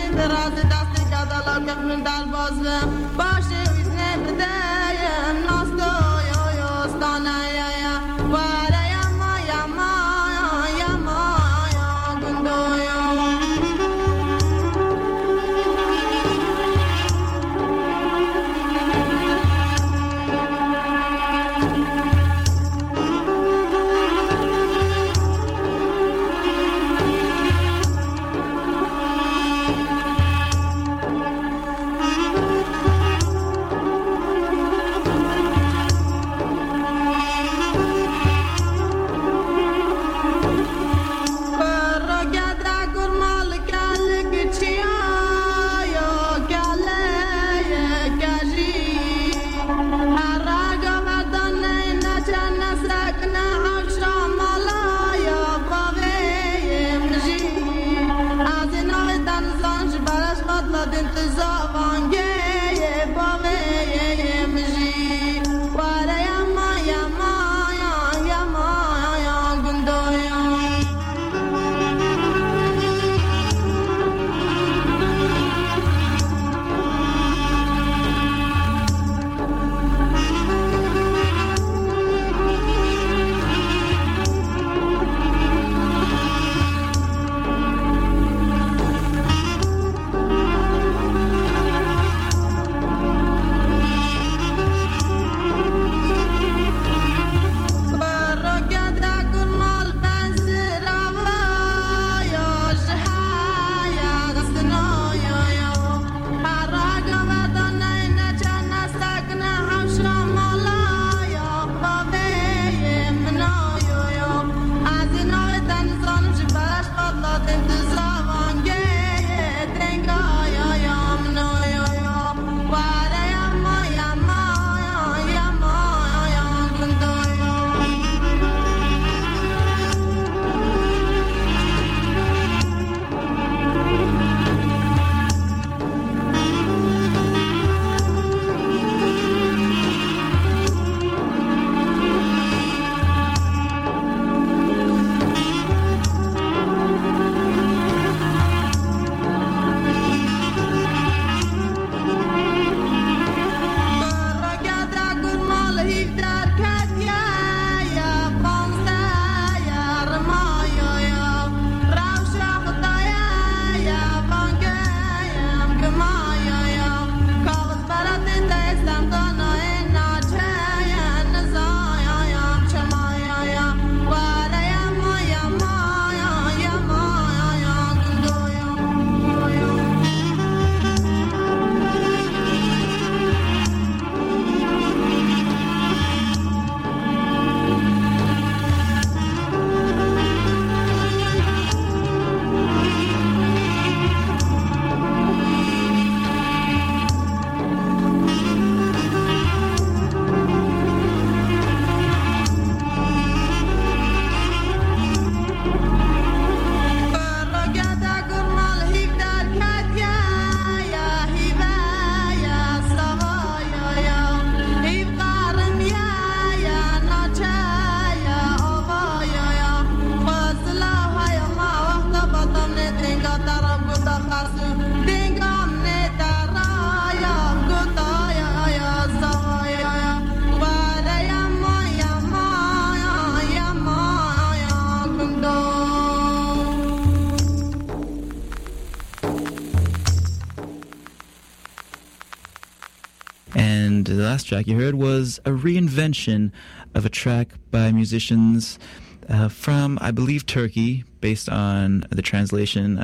And the last track you heard was a reinvention of a track by musicians from, I believe, Turkey, based on the translation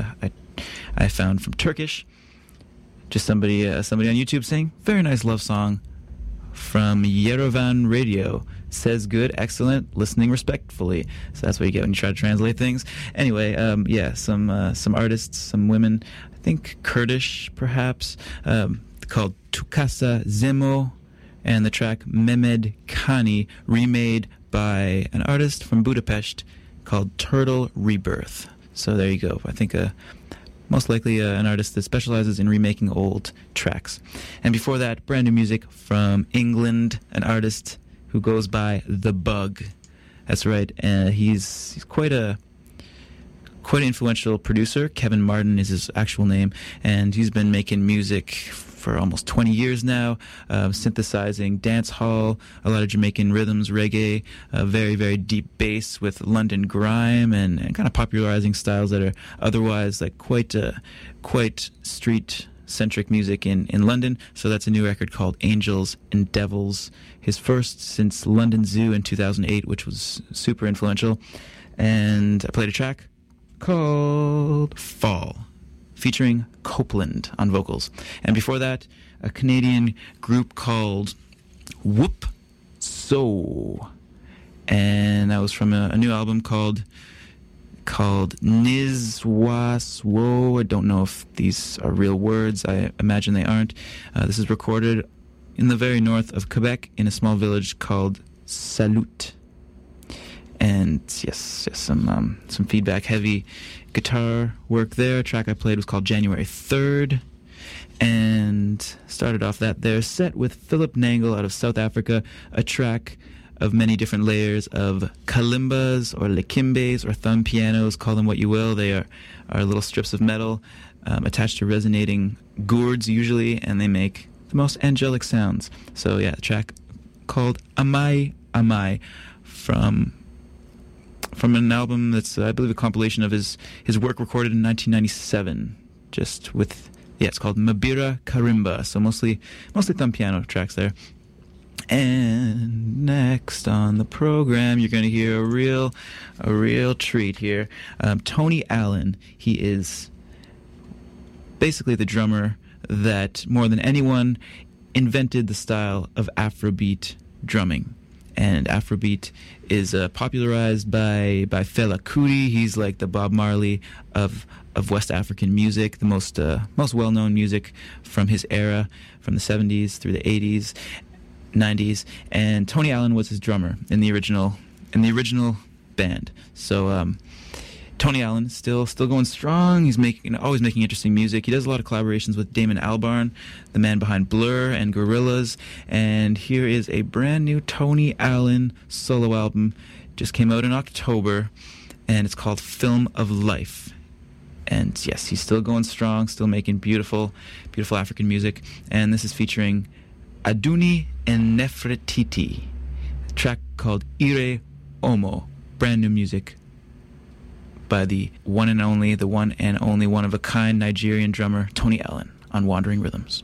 I found from Turkish. Just somebody on YouTube saying, very nice love song from Yerevan Radio. Says good, excellent, listening respectfully. So that's what you get when you try to translate things. Anyway, some artists, some women, I think Kurdish perhaps, called Tukasa Zemo, and the track Mehmed Kani, remade by an artist from Budapest called Turtle Rebirth. So there you go. I think most likely an artist that specializes in remaking old tracks. And before that, brand new music from England, an artist who goes by The Bug. That's right, and he's quite a quite an influential producer. Kevin Martin is his actual name, and he's been making music for almost 20 years now, synthesizing dance hall, a lot of Jamaican rhythms, reggae, very, very deep bass with London grime, and kind of popularizing styles that are otherwise like quite street-centric music in London. So that's a new record called Angels and Devils, his first since London Zoo in 2008, which was super influential. And I played a track called Fall, featuring Copeland on vocals. And before that, a Canadian group called Whoop So. And that was from a new album called Nizwaswo. I don't know if these are real words. I imagine they aren't. This is recorded in the very north of Quebec in a small village called Salut. And yes, some feedback-heavy guitar work there. A track I played was called January 3rd. And started off that there set with Philip Nangle out of South Africa, a track of many different layers of kalimbas or likimbes or thumb pianos, call them what you will. They are little strips of metal attached to resonating gourds usually, and they make the most angelic sounds. So yeah, a track called Amai Amai from an album that's, I believe, a compilation of his work recorded in 1997, just with, it's called Mabira Karimba, so mostly thumb piano tracks there. And next on the program, you're going to hear a real treat here. Tony Allen, he is basically the drummer that, more than anyone, invented the style of Afrobeat drumming. And Afrobeat is popularized by Fela Kuti. He's like the Bob Marley of West African music, the most well-known music from his era, from the 70s through the 80s, 90s. And Tony Allen was his drummer in the original band. So Tony Allen still going strong. He's always making interesting music. He does a lot of collaborations with Damon Albarn, the man behind Blur and Gorillaz. And here is a brand new Tony Allen solo album. Just came out in October, and it's called Film of Life. And yes, he's still going strong, still making beautiful, beautiful African music. And this is featuring Aduni and Nefertiti, a track called Ire Omo, brand new music by the one and only one of a kind Nigerian drummer Tony Allen on Wandering Rhythms.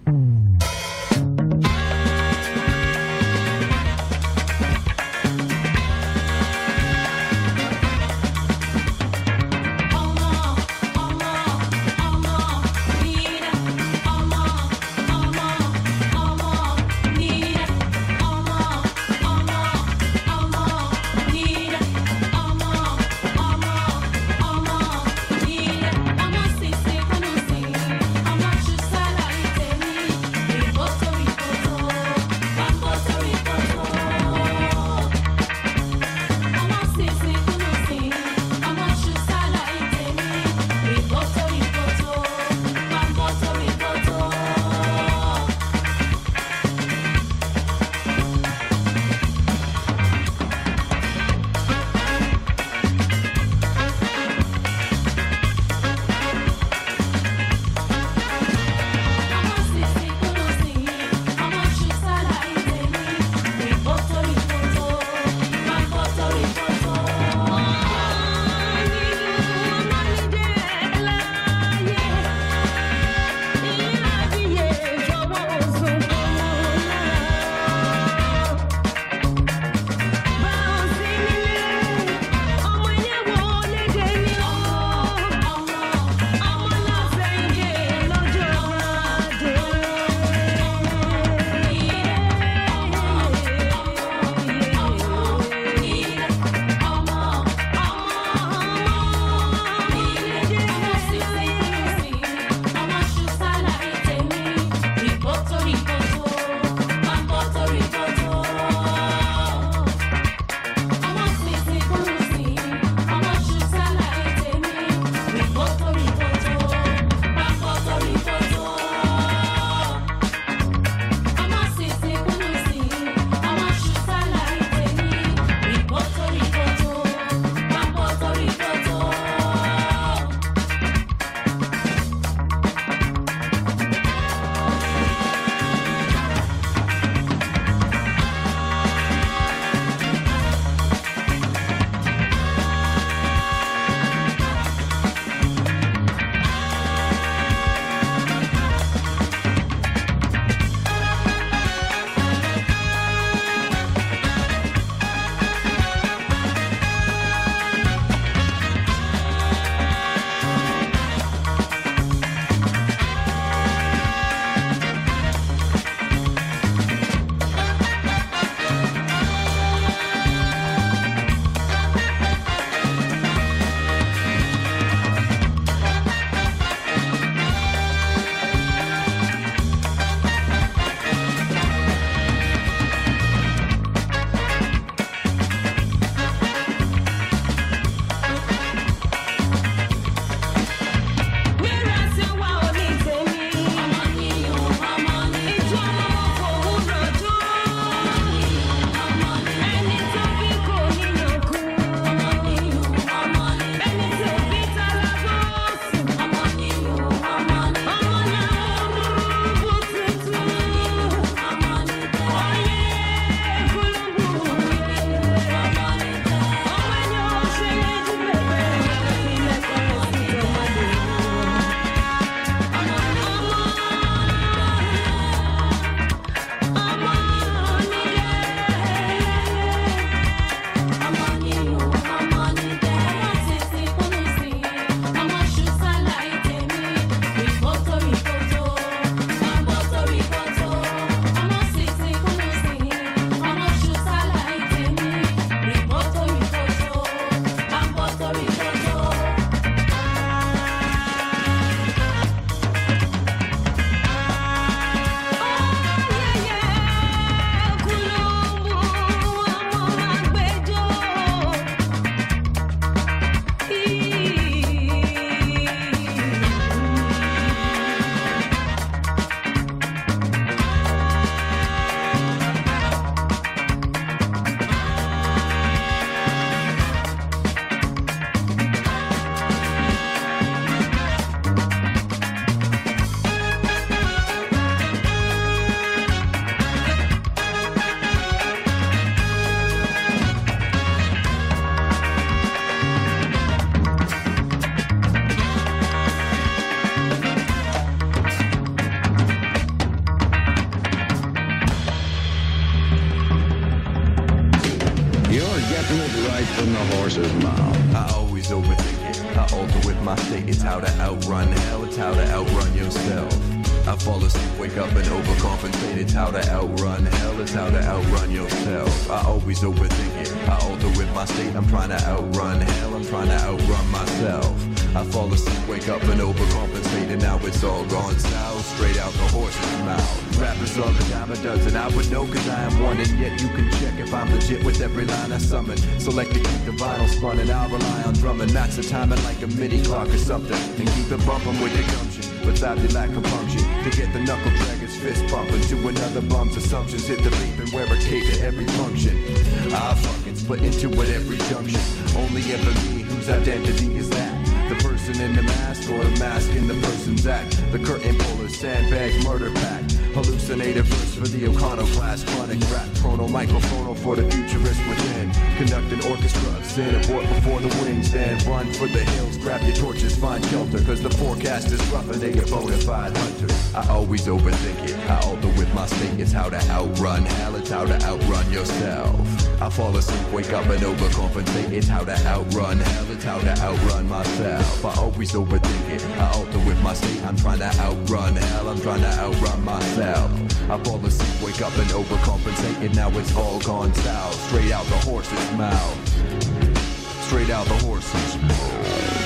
right from the horse's mouth. I always overthink it. I alter with my state. It's how to outrun hell. It's how to outrun yourself. I fall asleep, wake up and overcompensate. It's how to outrun hell. It's how to outrun yourself. I always overthink it. I alter with my state. I'm trying to outrun hell. I'm trying to outrun myself. I fall asleep, wake up and overcompensate, and now it's all gone south, straight out the horse's mouth. Rappers all the dime a dozen, I would know cause I am one, and yet you can check if I'm legit with every line I summon. Select to keep the vinyl spun, and I'll rely on drumming. Match the timing like a MIDI clock or something, and keep it bumping with the gumption. Without the lack of function, to get the knuckle dragger's fist pumping to another bum's assumptions. Hit the beat and wear a cape to every function. I fucking split into it every junction. Only ever me, whose identity is that? The person in the mask or the mask in the person's act. The curtain puller, sandbags, murder pack. Hallucinated verse for the iconoclast. Chronic rap, chrono microphone for the futurist within. Conduct an orchestra of sin, abort before the wings. Then run for the hills, grab your torches, find shelter. Cause the forecast is rough and they a bona fide hunter. I always overthink it, I alter with my state. It's how to outrun hell, it's how to outrun yourself. I fall asleep, wake up and overcompensate. It's how to outrun hell, it's how to outrun myself. I always overthink it, I alter with my state. I'm trying to outrun hell, I'm trying to outrun myself. I fall asleep, wake up and overcompensate, and now it's all gone south. Straight out the horse's mouth. Straight out the horse's mouth.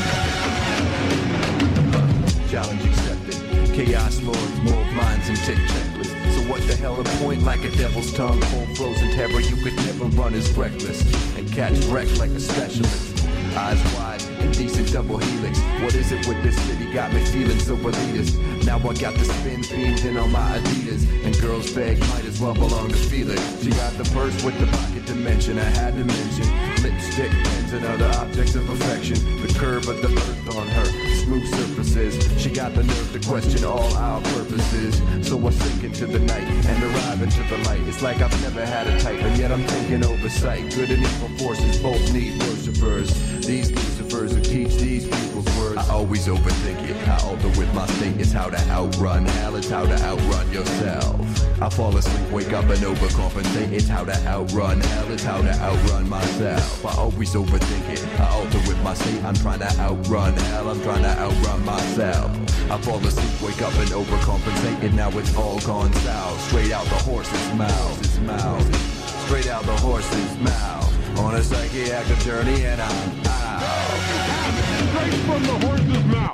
Challenge accepted. Chaos lords, mold minds, and tick checklists. So what the hell a point like a devil's tongue? Cold frozen terror, you could never run as reckless. And catch wreck like a specialist. Eyes wide, indecent double helix. What is it with this city? Got me feeling so elitist. Now I got the spin themed in on my Adidas. And girls beg, might as well belong to Felix. She got the purse with the pocket dimension. I had to mention lipstick, pens, and other objects of affection. The curve of the earth on her smooth surfaces. She got the nerve to question all our purposes. So I sink into the night and arrive into the light. It's like I've never had a type, and yet I'm taking oversight. Good and evil forces both need worshipers. These Lucifers who teach these people's words. I always overthink it, I alter with my state. It's how to outrun hell, it's how to outrun yourself. I fall asleep, wake up and overcompensate. It's how to outrun hell, it's how to outrun myself. I always overthink it, I alter with my state. I'm trying to outrun hell, I'm trying to outrun myself. I fall asleep, wake up and overcompensate, and now it's all gone south. Straight out the horse's mouth. Straight out the horse's mouth. On a psychiatric journey, and I'm out. Straight from the horse's mouth.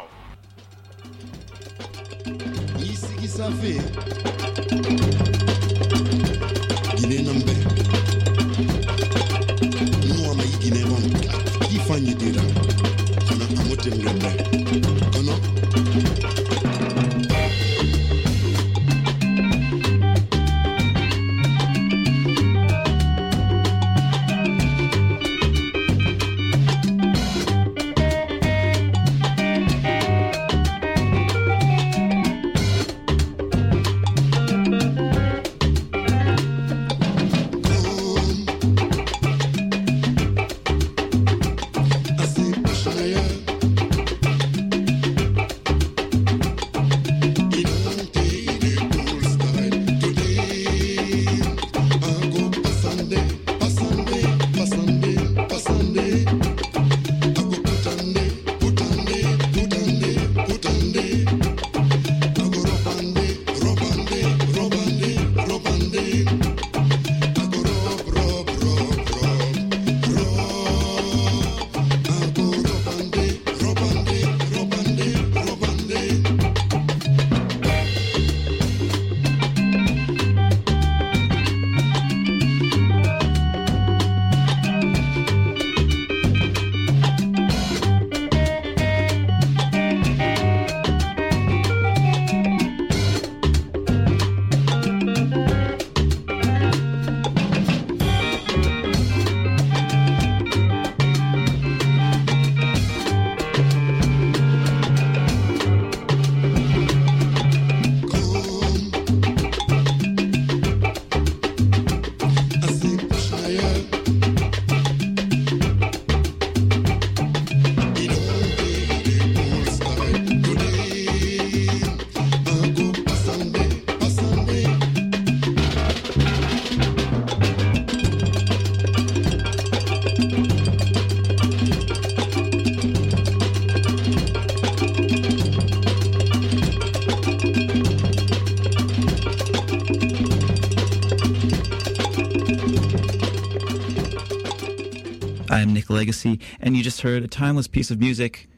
Ici qui ça fait Guinée Nambe Nous ama yi Guinée Nambe Qui fanyi dira Kana amote mlembe Kono I'm Nick Legacy, and you just heard a timeless piece of music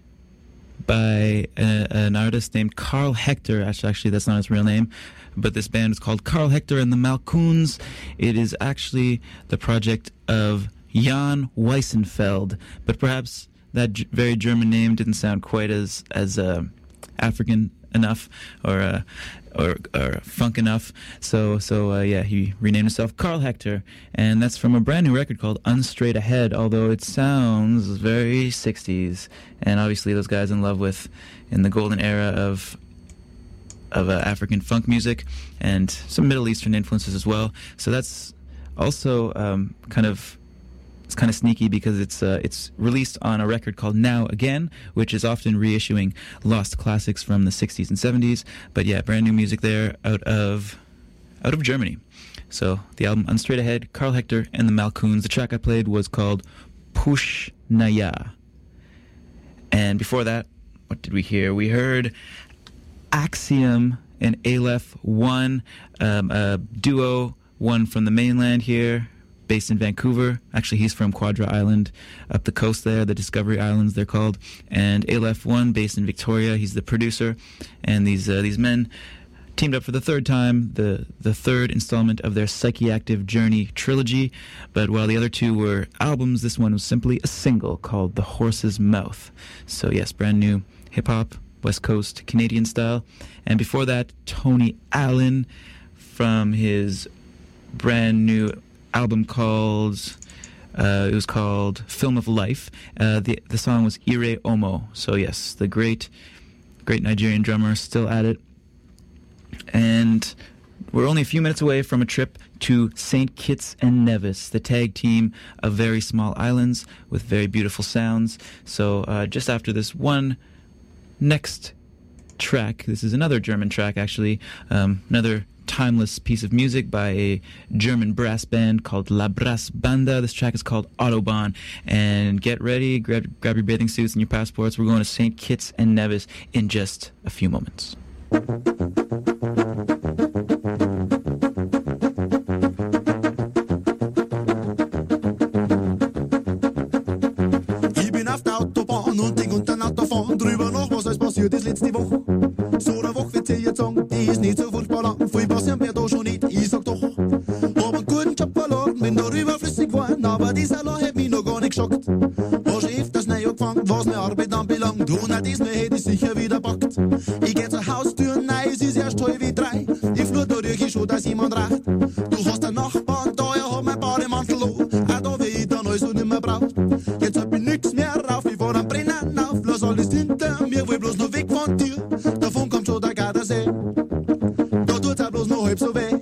by an artist named Carl Hector. Actually, that's not his real name, but this band is called Carl Hector and the Malkoons. It is actually the project of Jan Weissenfeld, but perhaps that very German name didn't sound quite as African enough or funk enough. So he renamed himself Carl Hector, and that's from a brand new record called Unstraight Ahead, although it sounds very 60s, and obviously those guys in the golden era of African funk music and some Middle Eastern influences as well. So that's also kind of sneaky because it's released on a record called Now Again, which is often reissuing lost classics from the 60s and 70s. But yeah, brand new music there out of Germany. So the album Unstraight Ahead, Carl Hector and the Malkoons. The track I played was called Push Naya. And before that, what did we hear? We heard Axiom and Aleph One, a duo, one from the mainland here, based in Vancouver. Actually, he's from Quadra Island, up the coast there, the Discovery Islands they're called. And Aleph One, based in Victoria, he's the producer. And these men teamed up for the third time, the third installment of their Psychiactive Journey trilogy. But while the other two were albums, this one was simply a single called The Horse's Mouth. So yes, brand new hip-hop, West Coast Canadian style. And before that, Tony Allen from his brand new album called Film of Life. The song was Ire Omo. So yes, the great Nigerian drummer, still at it. And we're only a few minutes away from a trip to St. Kitts and Nevis, the tag team of very small islands with very beautiful sounds. So just after this one next track, this is another German track actually, another timeless piece of music by a German brass band called La Brassbanda. This track is called Autobahn. And get ready, grab your bathing suits and your passports. We're going to St. Kitts and Nevis in just a few moments. Ich bin auf der Autobahn und denk unter Auto fahren drüber nach, was alles passiert ist letzte Woche. So eine Woche wird ich jetzt sagen, die ist nicht so furchtbar lang. Viel passieren wird da schon nicht, ich sag doch. Hab einen guten Job verloren, bin darüber flüssig geworden, aber dieser Law hat mich noch gar nicht geschockt. War schon öfters neu angefangen, was meine Arbeit anbelangt, und auch diesmal hätte ich sicher wieder packt. Ich geh zur Haustür, nein, es ist erst halb wie 3. Die Flur, da riech ich schon, dass jemand raucht. Du hast einen Nachbarn, da er hat mein Bademantel an, auch da will ich dann alles und nimmer braucht. Jetzt hab ich nix mehr rauf, ich fahr am Brennen auf, lass alles hinter mir, will bloß noch weg von dir. Davon kommt schon der Gardasee, da tut's auch bloß noch halb so weh.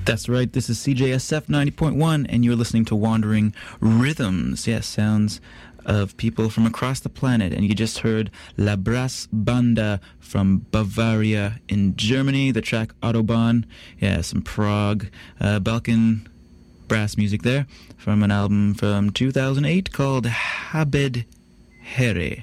That's right. This is CJSF 90.1, and you're listening to Wandering Rhythms. Yes, sounds of people from across the planet. And you just heard La Brass Banda from Bavaria in Germany, the track Autobahn. Yeah, some Prague, Balkan brass music there from an album from 2008 called Habed Here.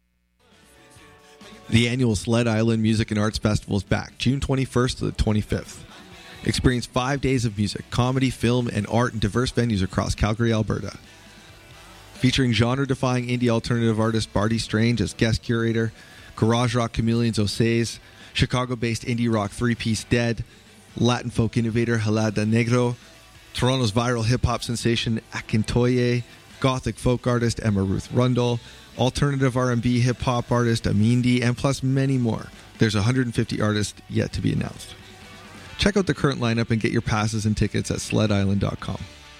The annual Sled Island Music and Arts Festival is back, June 21st to the 25th. Experience 5 days of music, comedy, film, and art in diverse venues across Calgary, Alberta. Featuring genre-defying indie alternative artist Barty Strange as guest curator, garage rock chameleons Osays, Chicago-based indie rock three-piece Dead, Latin folk innovator Helada Negro, Toronto's viral hip-hop sensation Akintoye, gothic folk artist Emma Ruth Rundle, alternative R&B hip-hop artist Amindi, and plus many more. There's 150 artists yet to be announced. Check out the current lineup and get your passes and tickets at sledisland.com.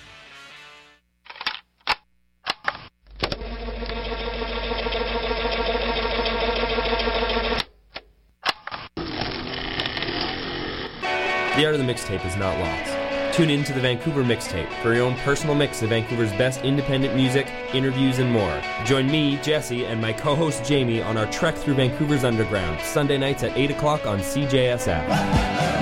The art of the mixtape is not lost. Tune in to the Vancouver Mixtape for your own personal mix of Vancouver's best independent music, interviews, and more. Join me, Jesse, and my co-host Jamie on our trek through Vancouver's underground, Sunday nights at 8 o'clock on CJSF.